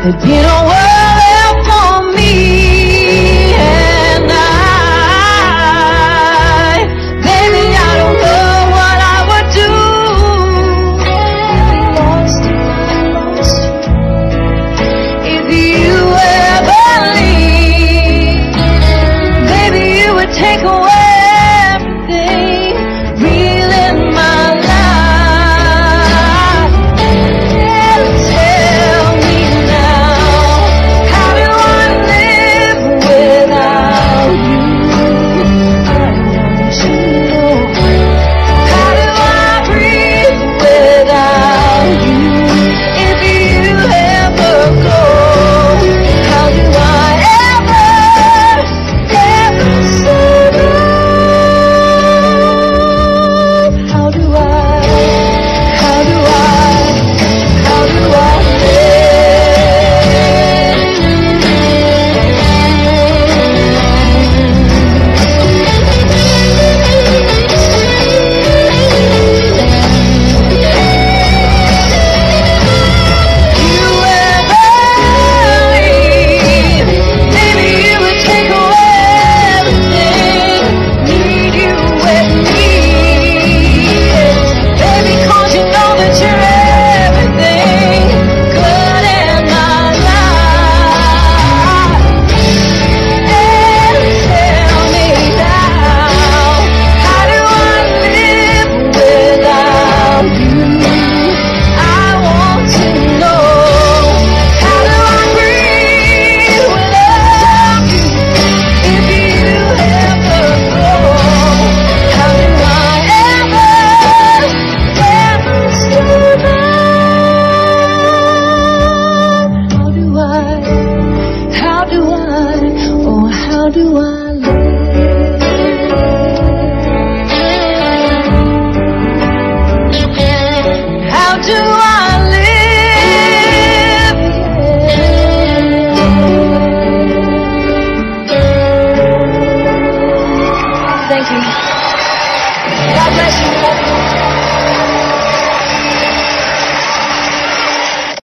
It didn't work out for me, and baby, I don't know what I would do. If you ever leave, baby, you would take away everything real in my life. Tell me now, how do I live without you? I want to know, how do I breathe without you? If you ever go, how do I ever survive? How do I Thank you. God bless you.